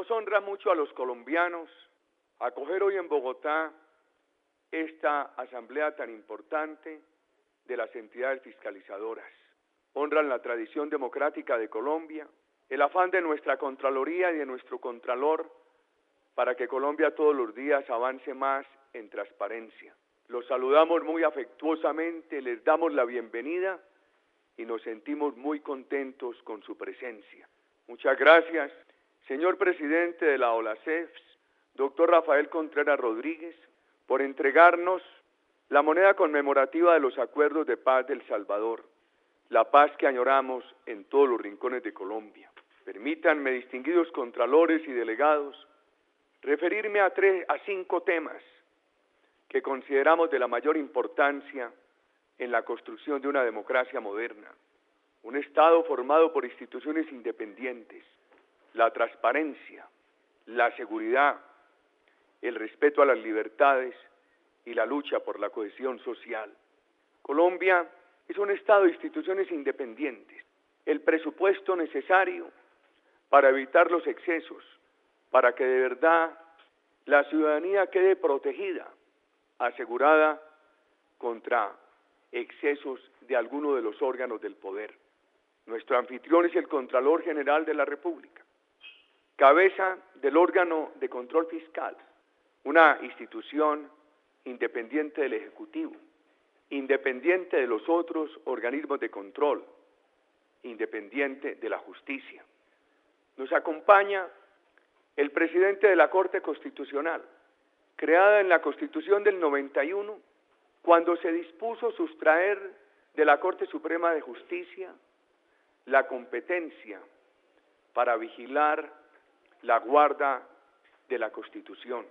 Nos honra mucho a los colombianos acoger hoy en Bogotá esta asamblea tan importante de las entidades fiscalizadoras. Honran la tradición democrática de Colombia, el afán de nuestra Contraloría y de nuestro Contralor para que Colombia todos los días avance más en transparencia. Los saludamos muy afectuosamente, les damos la bienvenida y nos sentimos muy contentos con su presencia. Muchas gracias, señor presidente de la OLACEFS, doctor Rafael Contreras Rodríguez, por entregarnos la moneda conmemorativa de los acuerdos de paz del Salvador, la paz que añoramos en todos los rincones de Colombia. Permítanme, distinguidos contralores y delegados, referirme a 5 temas que consideramos de la mayor importancia en la construcción de una democracia moderna, un Estado formado por instituciones independientes, la transparencia, la seguridad, el respeto a las libertades y la lucha por la cohesión social. Colombia es un Estado de instituciones independientes, el presupuesto necesario para evitar los excesos, para que de verdad la ciudadanía quede protegida, asegurada contra excesos de alguno de los órganos del poder. Nuestro anfitrión es el Contralor General de la República, cabeza del órgano de control fiscal, una institución independiente del Ejecutivo, independiente de los otros organismos de control, independiente de la justicia. Nos acompaña el presidente de la Corte Constitucional, creada en la Constitución del 91, cuando se dispuso sustraer de la Corte Suprema de Justicia la competencia para vigilar la guarda de la Constitución.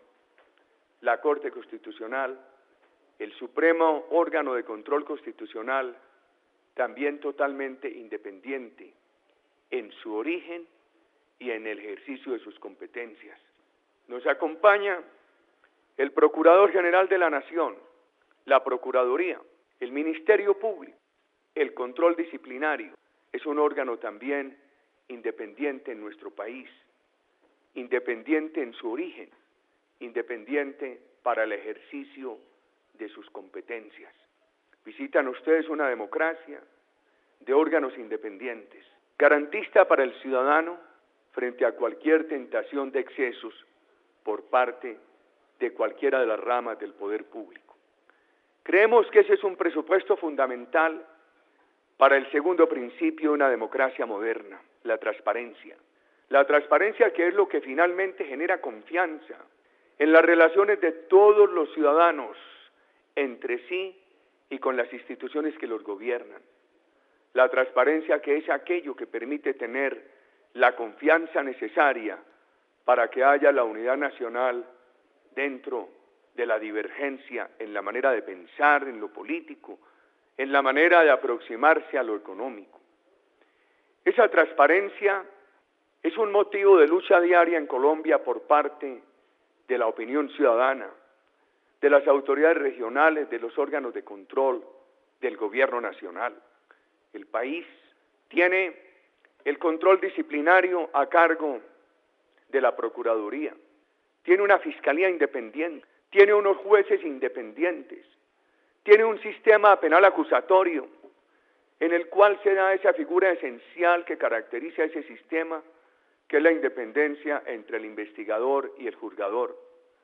La Corte Constitucional, el supremo órgano de control constitucional, también totalmente independiente en su origen y en el ejercicio de sus competencias. Nos acompaña el Procurador General de la Nación, la Procuraduría, el Ministerio Público, el control disciplinario. Es un órgano también independiente en nuestro país, independiente en su origen, independiente para el ejercicio de sus competencias. Visitan ustedes una democracia de órganos independientes, garantista para el ciudadano frente a cualquier tentación de excesos por parte de cualquiera de las ramas del poder público. Creemos que ese es un presupuesto fundamental para el segundo principio de una democracia moderna, la transparencia. La transparencia, que es lo que finalmente genera confianza en las relaciones de todos los ciudadanos entre sí y con las instituciones que los gobiernan. La transparencia, que es aquello que permite tener la confianza necesaria para que haya la unidad nacional dentro de la divergencia en la manera de pensar, en lo político, en la manera de aproximarse a lo económico. Esa transparencia es un motivo de lucha diaria en Colombia por parte de la opinión ciudadana, de las autoridades regionales, de los órganos de control, del gobierno nacional. El país tiene el control disciplinario a cargo de la Procuraduría, tiene una fiscalía independiente, tiene unos jueces independientes, tiene un sistema penal acusatorio en el cual se da esa figura esencial que caracteriza ese sistema, que es la independencia entre el investigador y el juzgador.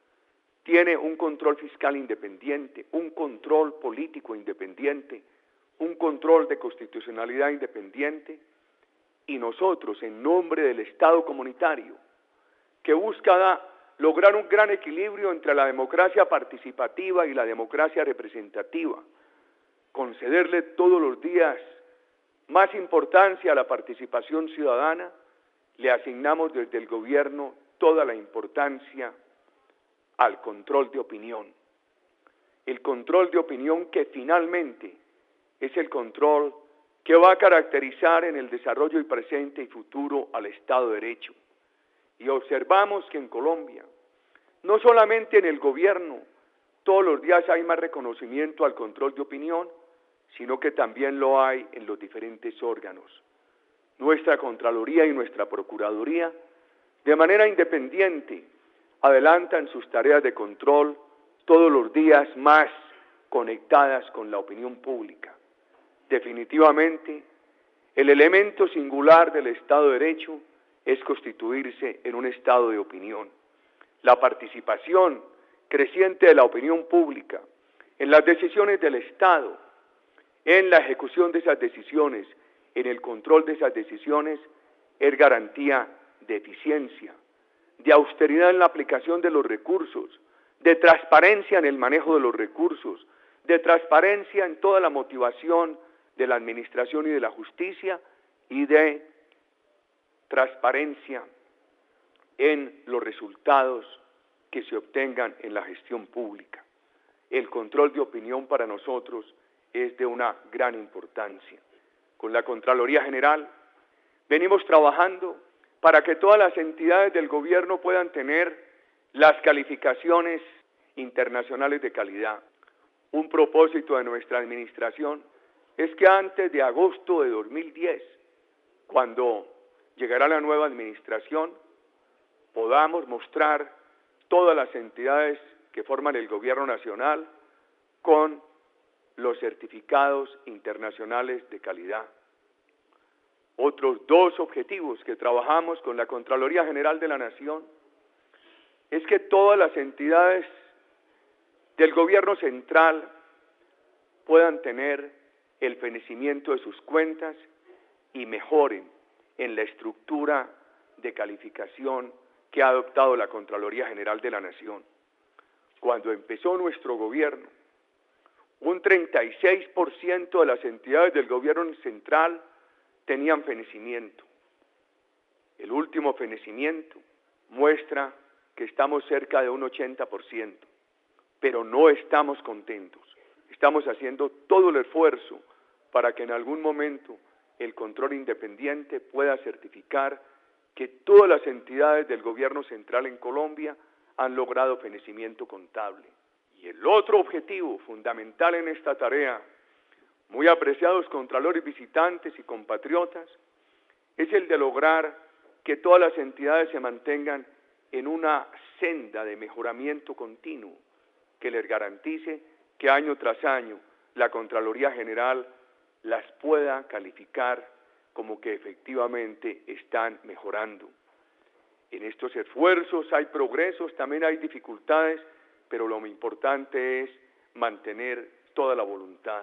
Tiene un control fiscal independiente, un control político independiente, un control de constitucionalidad independiente, y nosotros, en nombre del Estado comunitario, que busca lograr un gran equilibrio entre la democracia participativa y la democracia representativa, concederle todos los días más importancia a la participación ciudadana, le asignamos desde el gobierno toda la importancia al control de opinión. El control de opinión que finalmente es el control que va a caracterizar en el desarrollo y presente y futuro al Estado de Derecho. Y observamos que en Colombia, no solamente en el gobierno, todos los días hay más reconocimiento al control de opinión, sino que también lo hay en los diferentes órganos. Nuestra Contraloría y nuestra Procuraduría de manera independiente, adelantan sus tareas de control todos los días más conectadas con la opinión pública. Definitivamente, el elemento singular del Estado de Derecho es constituirse en un estado de opinión. La participación creciente de la opinión pública en las decisiones del Estado, en la ejecución de esas decisiones, en el control de esas decisiones, es garantía de eficiencia, de austeridad en la aplicación de los recursos, de transparencia en el manejo de los recursos, de transparencia en toda la motivación de la administración y de la justicia, y de transparencia en los resultados que se obtengan en la gestión pública. El control de opinión para nosotros es de una gran importancia. Con la Contraloría General venimos trabajando para que todas las entidades del gobierno puedan tener las calificaciones internacionales de calidad. Un propósito de nuestra administración es que antes de agosto de 2010, cuando llegará la nueva administración, podamos mostrar todas las entidades que forman el gobierno nacional con los certificados internacionales de calidad. Otros dos objetivos que trabajamos con la Contraloría General de la Nación es que todas las entidades del gobierno central puedan tener el fenecimiento de sus cuentas y mejoren en la estructura de calificación que ha adoptado la Contraloría General de la Nación. Cuando empezó nuestro gobierno, un 36% de las entidades del gobierno central tenían fenecimiento. El último fenecimiento muestra que estamos cerca de un 80%, pero no estamos contentos. Estamos haciendo todo el esfuerzo para que en algún momento el control independiente pueda certificar que todas las entidades del gobierno central en Colombia han logrado fenecimiento contable. Y el otro objetivo fundamental en esta tarea, muy apreciados contralores visitantes y compatriotas, es el de lograr que todas las entidades se mantengan en una senda de mejoramiento continuo que les garantice que año tras año la Contraloría General las pueda calificar como que efectivamente están mejorando. En estos esfuerzos hay progresos, también hay dificultades, pero lo importante es mantener toda la voluntad.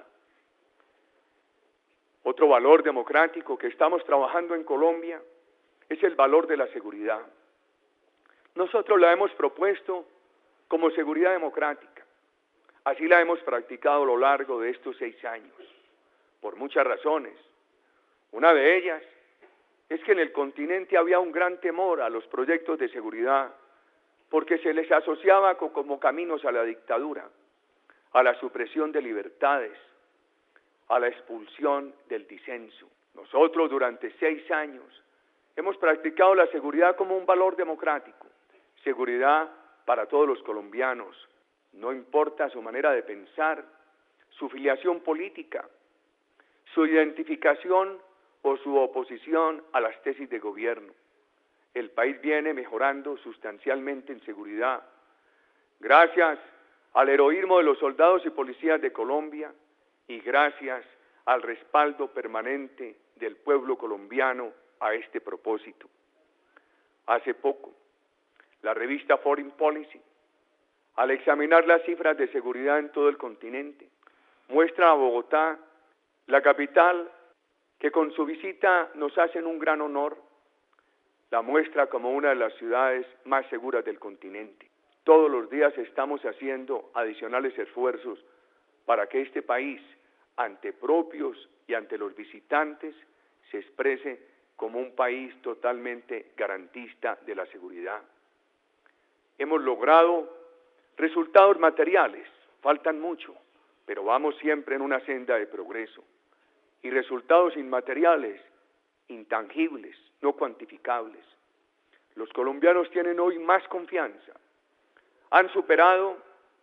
Otro valor democrático que estamos trabajando en Colombia es el valor de la seguridad. Nosotros la hemos propuesto como seguridad democrática. Así la hemos practicado a lo largo de estos 6 años, por muchas razones. Una de ellas es que en el continente había un gran temor a los proyectos de seguridad porque se les asociaba como caminos a la dictadura, a la supresión de libertades, a la expulsión del disenso. Nosotros durante 6 años hemos practicado la seguridad como un valor democrático, seguridad para todos los colombianos, no importa su manera de pensar, su filiación política, su identificación o su oposición a las tesis de gobierno. El país viene mejorando sustancialmente en seguridad, gracias al heroísmo de los soldados y policías de Colombia y gracias al respaldo permanente del pueblo colombiano a este propósito. Hace poco, la revista Foreign Policy, al examinar las cifras de seguridad en todo el continente, muestra a Bogotá, la capital, que con su visita nos hacen un gran honor, la muestra como una de las ciudades más seguras del continente. Todos los días estamos haciendo adicionales esfuerzos para que este país, ante propios y ante los visitantes, se exprese como un país totalmente garantista de la seguridad. Hemos logrado resultados materiales, faltan mucho, pero vamos siempre en una senda de progreso. Y resultados inmateriales, intangibles, no cuantificables. Los colombianos tienen hoy más confianza. Han superado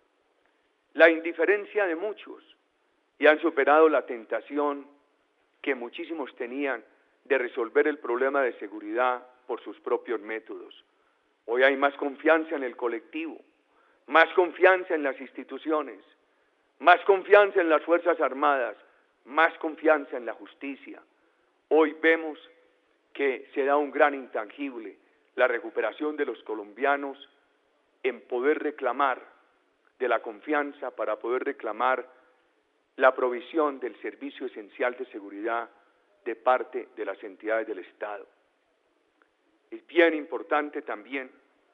la indiferencia de muchos y han superado la tentación que muchísimos tenían de resolver el problema de seguridad por sus propios métodos. Hoy hay más confianza en el colectivo, más confianza en las instituciones, más confianza en las Fuerzas Armadas, más confianza en la justicia. Hoy vemos que se da un gran intangible, la recuperación de los colombianos en poder reclamar de la confianza para poder reclamar la provisión del servicio esencial de seguridad de parte de las entidades del Estado. Es bien importante también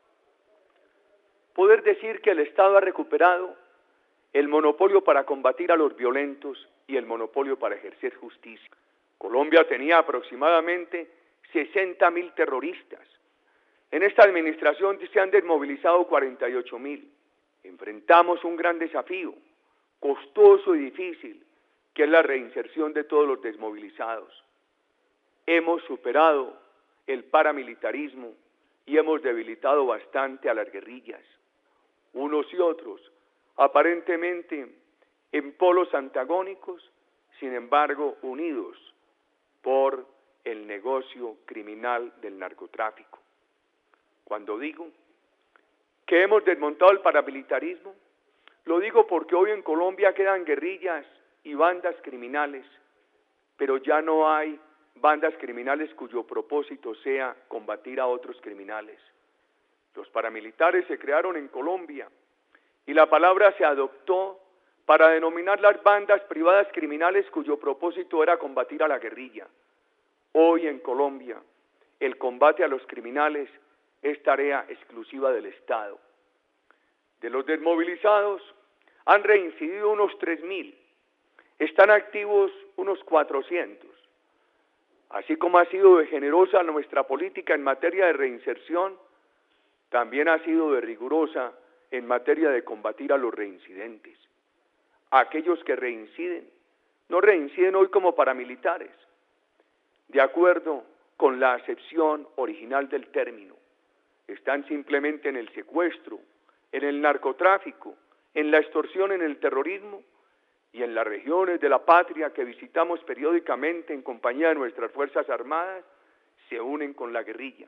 poder decir que el Estado ha recuperado el monopolio para combatir a los violentos y el monopolio para ejercer justicia. Colombia tenía aproximadamente 60.000 terroristas. En esta administración se han desmovilizado 48.000. Enfrentamos un gran desafío, costoso y difícil, que es la reinserción de todos los desmovilizados. Hemos superado el paramilitarismo y hemos debilitado bastante a las guerrillas. Unos y otros, aparentemente en polos antagónicos, sin embargo unidos por el negocio criminal del narcotráfico. Cuando digo que hemos desmontado el paramilitarismo, lo digo porque hoy en Colombia quedan guerrillas y bandas criminales, pero ya no hay bandas criminales cuyo propósito sea combatir a otros criminales. Los paramilitares se crearon en Colombia y la palabra se adoptó para denominar las bandas privadas criminales cuyo propósito era combatir a la guerrilla. Hoy en Colombia, el combate a los criminales es tarea exclusiva del Estado. De los desmovilizados, han reincidido unos 3.000, están activos unos 400. Así como ha sido de generosa nuestra política en materia de reinserción, también ha sido de rigurosa en materia de combatir a los reincidentes. Aquellos que reinciden, no reinciden hoy como paramilitares, de acuerdo con la acepción original del término. Están simplemente en el secuestro, en el narcotráfico, en la extorsión, en el terrorismo y en las regiones de la patria que visitamos periódicamente en compañía de nuestras Fuerzas Armadas, se unen con la guerrilla.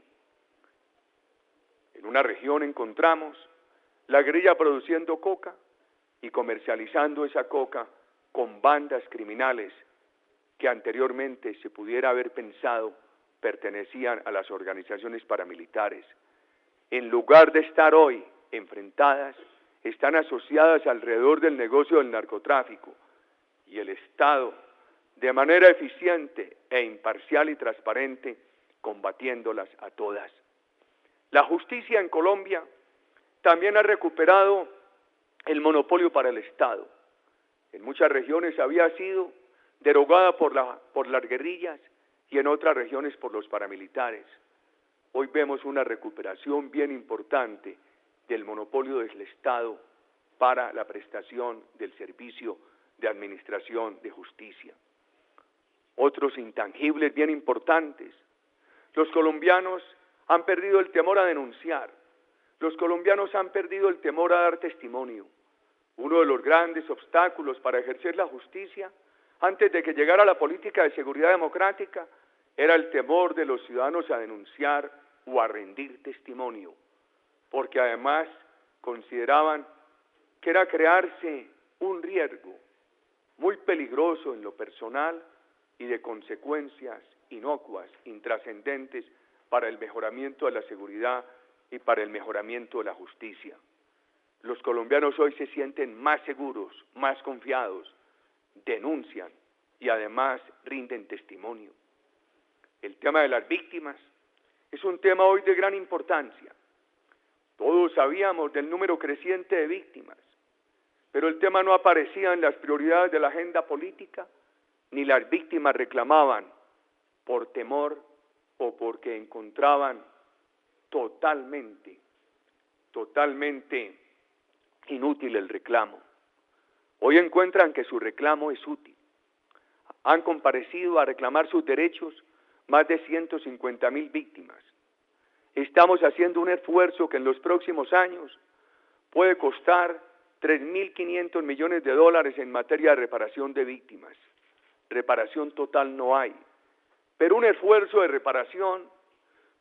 En una región encontramos la guerrilla produciendo coca y comercializando esa coca con bandas criminales que anteriormente se pudiera haber pensado pertenecían a las organizaciones paramilitares. En lugar de estar hoy enfrentadas, están asociadas alrededor del negocio del narcotráfico y el Estado, de manera eficiente e imparcial y transparente, combatiéndolas a todas. La justicia en Colombia también ha recuperado el monopolio para el Estado. En muchas regiones había sido derogada por las guerrillas y en otras regiones por los paramilitares. Hoy vemos una recuperación bien importante del monopolio del Estado para la prestación del servicio de administración de justicia. Otros intangibles bien importantes. Los colombianos han perdido el temor a denunciar. Los colombianos han perdido el temor a dar testimonio. Uno de los grandes obstáculos para ejercer la justicia, antes de que llegara la política de seguridad democrática, era el temor de los ciudadanos a denunciar o a rendir testimonio, porque además consideraban que era crearse un riesgo muy peligroso en lo personal y de consecuencias inocuas, intrascendentes para el mejoramiento de la seguridad y para el mejoramiento de la justicia. Los colombianos hoy se sienten más seguros, más confiados, denuncian y además rinden testimonio. El tema de las víctimas es un tema hoy de gran importancia. Todos sabíamos del número creciente de víctimas, pero el tema no aparecía en las prioridades de la agenda política, ni las víctimas reclamaban por temor o porque encontraban totalmente inútil el reclamo. Hoy encuentran que su reclamo es útil. Han comparecido a reclamar sus derechos más de 150.000 víctimas. Estamos haciendo un esfuerzo que en los próximos años puede costar 3.500 millones de dólares en materia de reparación de víctimas. Reparación total no hay, pero un esfuerzo de reparación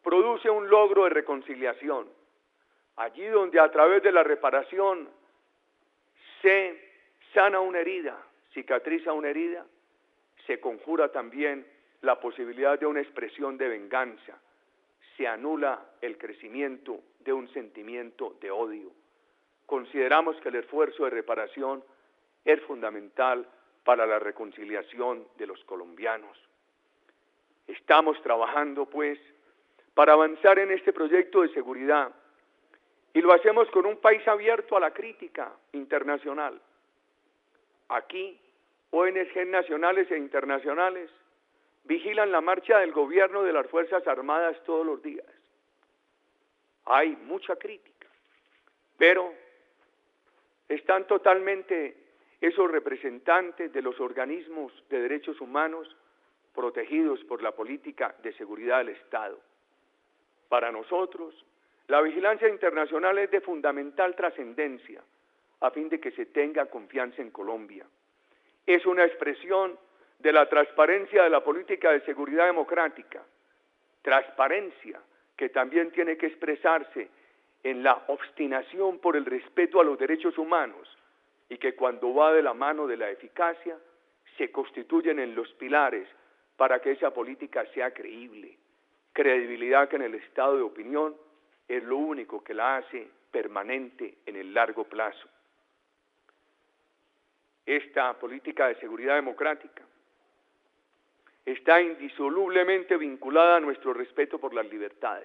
produce un logro de reconciliación. Allí donde a través de la reparación se sana una herida, cicatriza una herida, se conjura también la posibilidad de una expresión de venganza, se anula el crecimiento de un sentimiento de odio. Consideramos que el esfuerzo de reparación es fundamental para la reconciliación de los colombianos. Estamos trabajando, pues, para avanzar en este proyecto de seguridad y lo hacemos con un país abierto a la crítica internacional. Aquí, ONG nacionales e internacionales vigilan la marcha del gobierno de las Fuerzas Armadas todos los días. Hay mucha crítica, pero están totalmente esos representantes de los organismos de derechos humanos protegidos por la política de seguridad del Estado. Para nosotros, la vigilancia internacional es de fundamental trascendencia a fin de que se tenga confianza en Colombia. Es una expresión de la transparencia de la política de seguridad democrática, transparencia que también tiene que expresarse en la obstinación por el respeto a los derechos humanos y que cuando va de la mano de la eficacia se constituyen en los pilares para que esa política sea creíble. Credibilidad que en el estado de opinión es lo único que la hace permanente en el largo plazo. Esta política de seguridad democrática está indisolublemente vinculada a nuestro respeto por las libertades.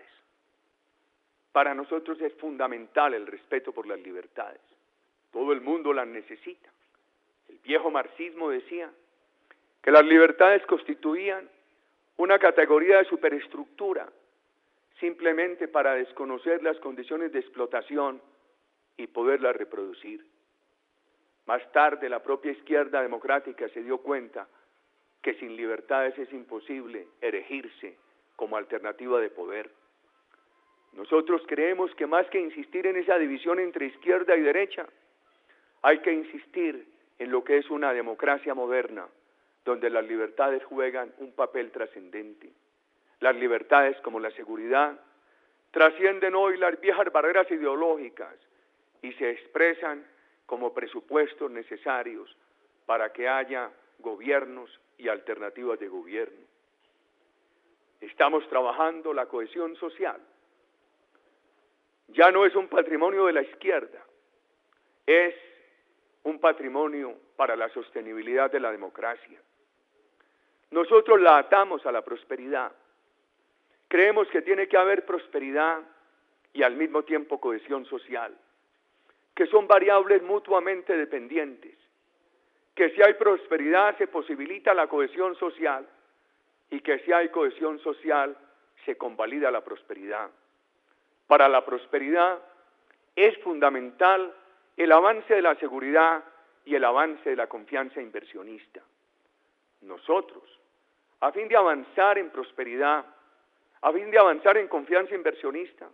Para nosotros es fundamental el respeto por las libertades. Todo el mundo las necesita. El viejo marxismo decía que las libertades constituían una categoría de superestructura simplemente para desconocer las condiciones de explotación y poderlas reproducir. Más tarde la propia izquierda democrática se dio cuenta que sin libertades es imposible erigirse como alternativa de poder. Nosotros creemos que más que insistir en esa división entre izquierda y derecha, hay que insistir en lo que es una democracia moderna, donde las libertades juegan un papel trascendente. Las libertades, como la seguridad, trascienden hoy las viejas barreras ideológicas y se expresan como presupuestos necesarios para que haya gobiernos y alternativas de gobierno. Estamos trabajando la cohesión social. Ya no es un patrimonio de la izquierda, es un patrimonio para la sostenibilidad de la democracia. Nosotros la atamos a la prosperidad. Creemos que tiene que haber prosperidad y al mismo tiempo cohesión social, que son variables mutuamente dependientes, que si hay prosperidad se posibilita la cohesión social y que si hay cohesión social se convalida la prosperidad. Para la prosperidad es fundamental el avance de la seguridad y el avance de la confianza inversionista. Nosotros, a fin de avanzar en prosperidad, a fin de avanzar en confianza inversionista,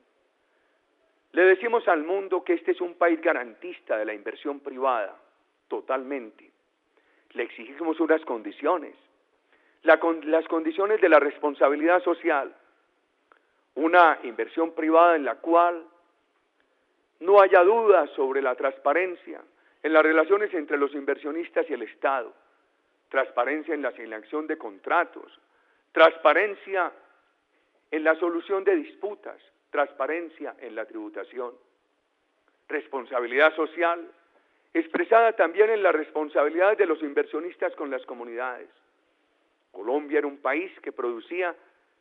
le decimos al mundo que este es un país garantista de la inversión privada, totalmente. Le exigimos unas condiciones, las condiciones de la responsabilidad social, una inversión privada en la cual no haya dudas sobre la transparencia en las relaciones entre los inversionistas y el Estado, transparencia en la selección de contratos, transparencia en la solución de disputas, transparencia en la tributación, responsabilidad social, expresada también en la responsabilidad de los inversionistas con las comunidades. Colombia era un país que producía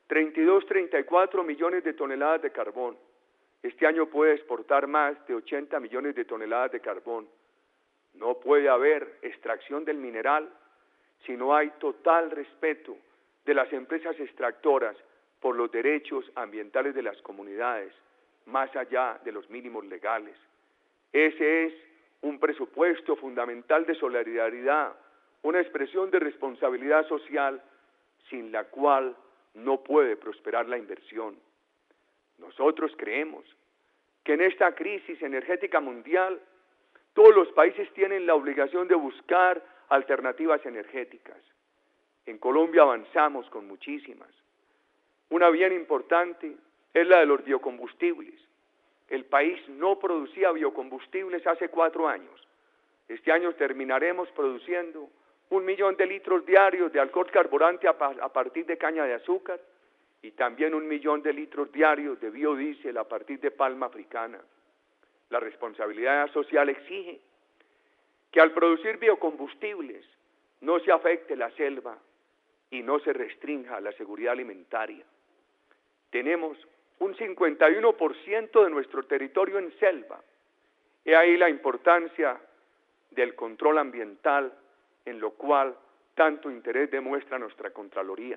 34 millones de toneladas de carbón. Este año puede exportar más de 80 millones de toneladas de carbón. No puede haber extracción del mineral si no hay total respeto de las empresas extractoras por los derechos ambientales de las comunidades, más allá de los mínimos legales. Ese es un presupuesto fundamental de solidaridad, una expresión de responsabilidad social sin la cual no puede prosperar la inversión. Nosotros creemos que en esta crisis energética mundial todos los países tienen la obligación de buscar alternativas energéticas. En Colombia avanzamos con muchísimas. Una bien importante es la de los biocombustibles. El país no producía biocombustibles hace 4 años. Este año terminaremos produciendo 1 millón de litros diarios de alcohol carburante a partir de caña de azúcar y también 1 millón de litros diarios de biodiesel a partir de palma africana. La responsabilidad social exige que al producir biocombustibles no se afecte la selva y no se restrinja la seguridad alimentaria. Tenemos un 51% de nuestro territorio en selva. He ahí la importancia del control ambiental, en lo cual tanto interés demuestra nuestra Contraloría.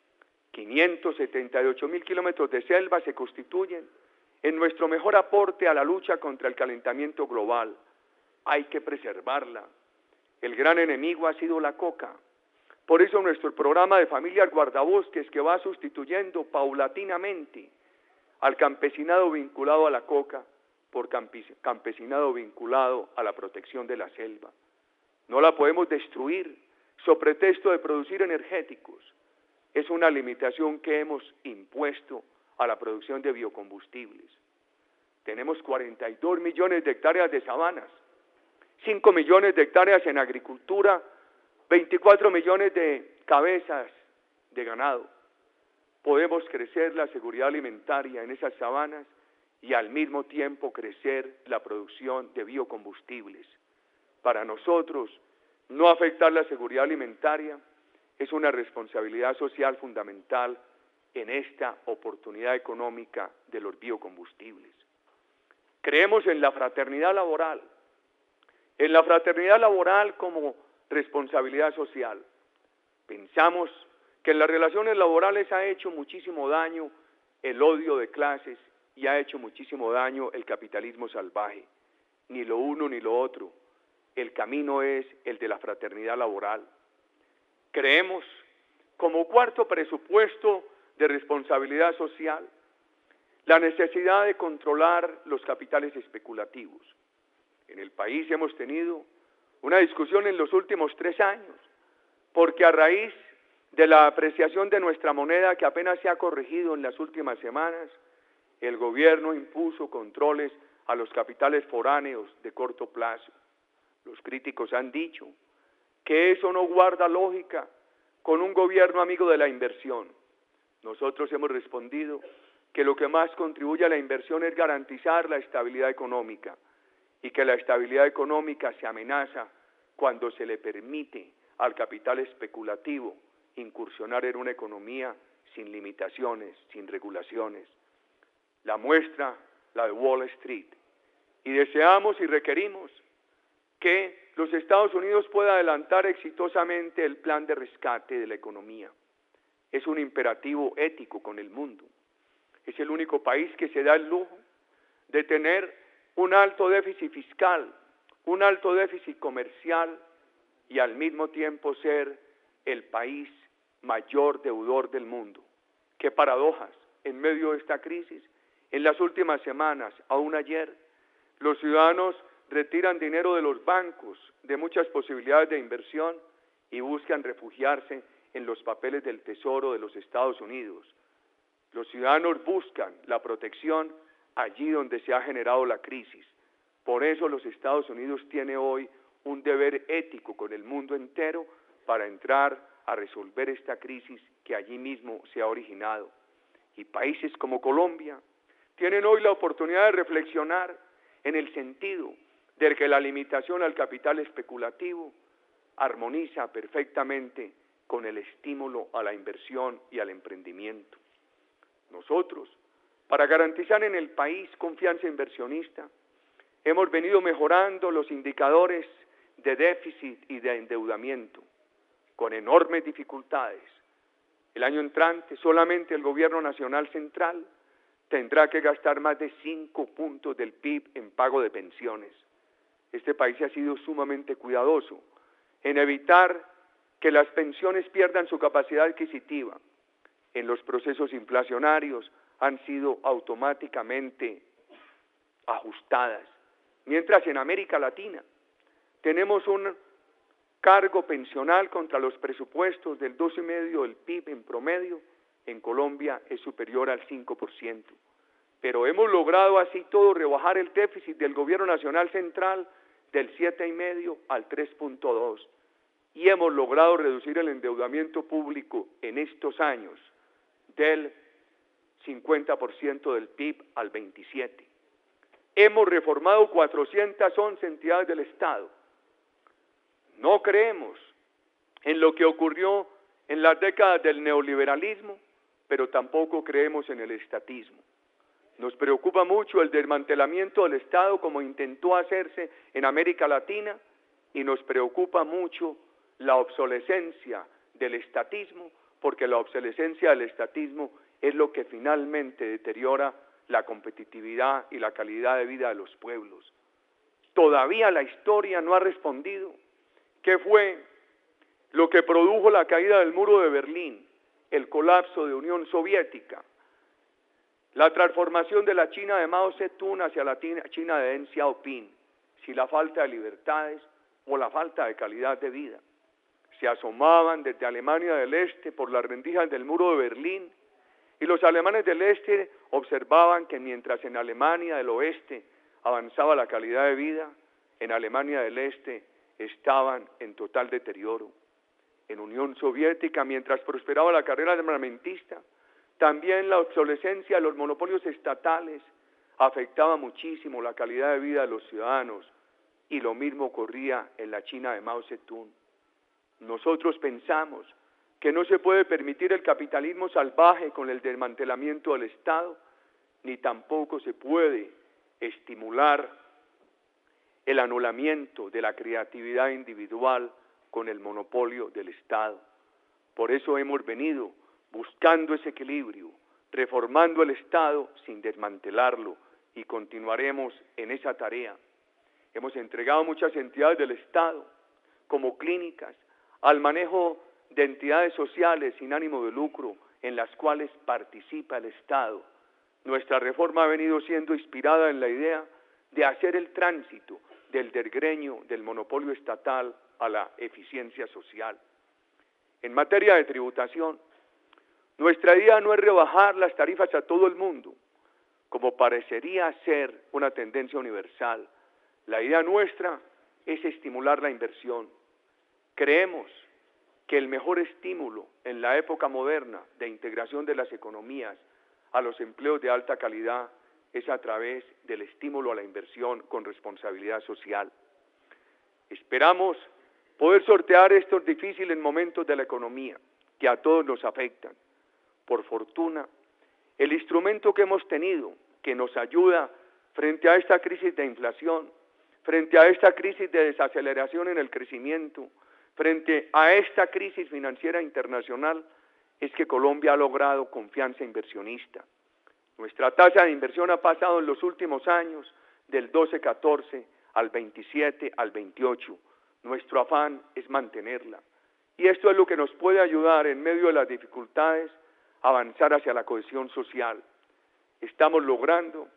578.000 kilómetros de selva se constituyen en nuestro mejor aporte a la lucha contra el calentamiento global. Hay que preservarla. El gran enemigo ha sido la coca. Por eso nuestro programa de familias guardabosques, que va sustituyendo paulatinamente al campesinado vinculado a la coca por campesinado vinculado a la protección de la selva. No la podemos destruir sobre pretexto de producir energéticos. Es una limitación que hemos impuesto a la producción de biocombustibles. Tenemos 42 millones de hectáreas de sabanas, 5 millones de hectáreas en agricultura, 24 millones de cabezas de ganado. Podemos crecer la seguridad alimentaria en esas sabanas y al mismo tiempo crecer la producción de biocombustibles. Para nosotros, no afectar la seguridad alimentaria es una responsabilidad social fundamental en esta oportunidad económica de los biocombustibles. Creemos en la fraternidad laboral como responsabilidad social. Pensamos que en las relaciones laborales ha hecho muchísimo daño el odio de clases y ha hecho muchísimo daño el capitalismo salvaje. Ni lo uno ni lo otro. El camino es el de la fraternidad laboral. Creemos, como cuarto presupuesto de responsabilidad social, la necesidad de controlar los capitales especulativos. En el país hemos tenido una discusión en los últimos 3 años, porque a raíz de la apreciación de nuestra moneda, que apenas se ha corregido en las últimas semanas, el gobierno impuso controles a los capitales foráneos de corto plazo. Los críticos han dicho que eso no guarda lógica con un gobierno amigo de la inversión. Nosotros hemos respondido que lo que más contribuye a la inversión es garantizar la estabilidad económica y que la estabilidad económica se amenaza cuando se le permite al capital especulativo incursionar en una economía sin limitaciones, sin regulaciones. La muestra, la de Wall Street. Y deseamos y requerimos que los Estados Unidos pueda adelantar exitosamente el plan de rescate de la economía. Es un imperativo ético con el mundo. Es el único país que se da el lujo de tener un alto déficit fiscal, un alto déficit comercial y al mismo tiempo ser el país mayor deudor del mundo. Qué paradojas en medio de esta crisis. En las últimas semanas, aún ayer, los ciudadanos retiran dinero de los bancos, de muchas posibilidades de inversión y buscan refugiarse en los papeles del Tesoro de los Estados Unidos. Los ciudadanos buscan la protección allí donde se ha generado la crisis. Por eso los Estados Unidos tienen hoy un deber ético con el mundo entero para entrar a resolver esta crisis que allí mismo se ha originado. Y países como Colombia tienen hoy la oportunidad de reflexionar en el sentido de que la limitación al capital especulativo armoniza perfectamente con el estímulo a la inversión y al emprendimiento. Nosotros, para garantizar en el país confianza inversionista, hemos venido mejorando los indicadores de déficit y de endeudamiento, con enormes dificultades. El año entrante, solamente el Gobierno Nacional Central tendrá que gastar más de 5 puntos del PIB en pago de pensiones. Este país ha sido sumamente cuidadoso en evitar que las pensiones pierdan su capacidad adquisitiva. En los procesos inflacionarios han sido automáticamente ajustadas. Mientras en América Latina tenemos un cargo pensional contra los presupuestos del 2,5% del PIB en promedio, en Colombia es superior al 5%. Pero hemos logrado así todo rebajar el déficit del gobierno nacional central del 7,5 al 3,2 y hemos logrado reducir el endeudamiento público en estos años del 50% del PIB al 27%. Hemos reformado 411 entidades del Estado. No creemos en lo que ocurrió en las décadas del neoliberalismo, pero tampoco creemos en el estatismo. Nos preocupa mucho el desmantelamiento del Estado como intentó hacerse en América Latina y nos preocupa mucho la obsolescencia del estatismo, porque la obsolescencia del estatismo es lo que finalmente deteriora la competitividad y la calidad de vida de los pueblos. Todavía la historia no ha respondido qué fue lo que produjo la caída del muro de Berlín, el colapso de Unión Soviética, la transformación de la China de Mao Zedong hacia la China de Deng Xiaoping, si la falta de libertades o la falta de calidad de vida. Se asomaban desde Alemania del Este por las rendijas del muro de Berlín y los alemanes del Este observaban que mientras en Alemania del Oeste avanzaba la calidad de vida, en Alemania del Este estaban en total deterioro. En Unión Soviética, mientras prosperaba la carrera armamentista, también la obsolescencia de los monopolios estatales afectaba muchísimo la calidad de vida de los ciudadanos y lo mismo ocurría en la China de Mao Zedong. Nosotros pensamos que no se puede permitir el capitalismo salvaje con el desmantelamiento del Estado, ni tampoco se puede estimular el anulamiento de la creatividad individual con el monopolio del Estado. Por eso hemos venido buscando ese equilibrio, reformando el Estado sin desmantelarlo y continuaremos en esa tarea. Hemos entregado muchas entidades del Estado, como clínicas, al manejo de entidades sociales sin ánimo de lucro en las cuales participa el Estado. Nuestra reforma ha venido siendo inspirada en la idea de hacer el tránsito del desgreño del monopolio estatal a la eficiencia social. En materia de tributación, nuestra idea no es rebajar las tarifas a todo el mundo, como parecería ser una tendencia universal. La idea nuestra es estimular la inversión. Creemos que el mejor estímulo en la época moderna de integración de las economías a los empleos de alta calidad es a través del estímulo a la inversión con responsabilidad social. Esperamos poder sortear estos difíciles momentos de la economía que a todos nos afectan. Por fortuna, el instrumento que hemos tenido que nos ayuda frente a esta crisis de inflación, frente a esta crisis de desaceleración en el crecimiento, frente a esta crisis financiera internacional, es que Colombia ha logrado confianza inversionista. Nuestra tasa de inversión ha pasado en los últimos años del 12-14 al 27 al 28. Nuestro afán es mantenerla. Y esto es lo que nos puede ayudar en medio de las dificultades a avanzar hacia la cohesión social. Estamos logrando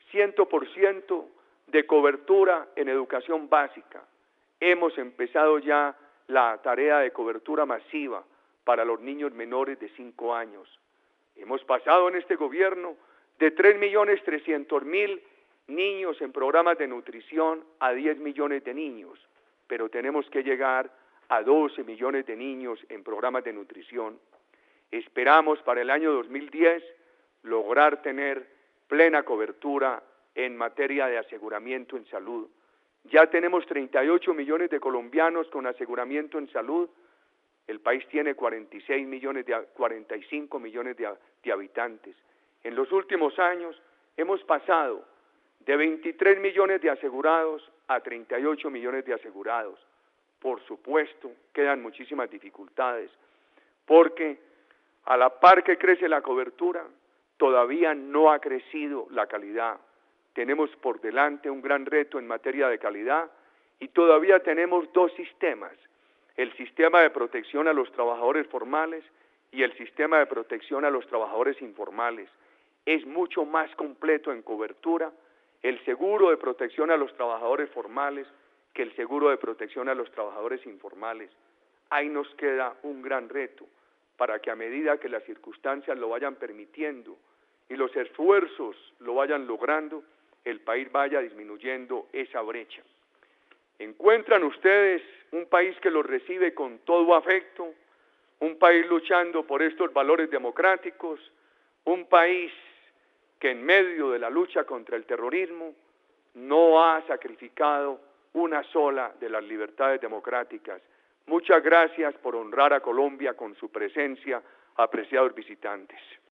100% de cobertura en educación básica. Hemos empezado ya la tarea de cobertura masiva para los niños menores de 5 años. Hemos pasado en este gobierno de 3.300.000 niños en programas de nutrición a 10 millones de niños, pero tenemos que llegar a 12 millones de niños en programas de nutrición. Esperamos para el año 2010 lograr tener plena cobertura en materia de aseguramiento en salud. Ya tenemos 38 millones de colombianos con aseguramiento en salud. El país tiene 45 millones de habitantes. En los últimos años hemos pasado de 23 millones de asegurados a 38 millones de asegurados. Por supuesto, quedan muchísimas dificultades, porque a la par que crece la cobertura, todavía no ha crecido la calidad. Tenemos por delante un gran reto en materia de calidad y todavía tenemos dos sistemas, el sistema de protección a los trabajadores formales y el sistema de protección a los trabajadores informales. Es mucho más completo en cobertura el seguro de protección a los trabajadores formales que el seguro de protección a los trabajadores informales. Ahí nos queda un gran reto, para que a medida que las circunstancias lo vayan permitiendo y los esfuerzos lo vayan logrando, el país vaya disminuyendo esa brecha. Encuentran ustedes un país que los recibe con todo afecto, un país luchando por estos valores democráticos, un país que en medio de la lucha contra el terrorismo no ha sacrificado una sola de las libertades democráticas. Muchas gracias por honrar a Colombia con su presencia, apreciados visitantes.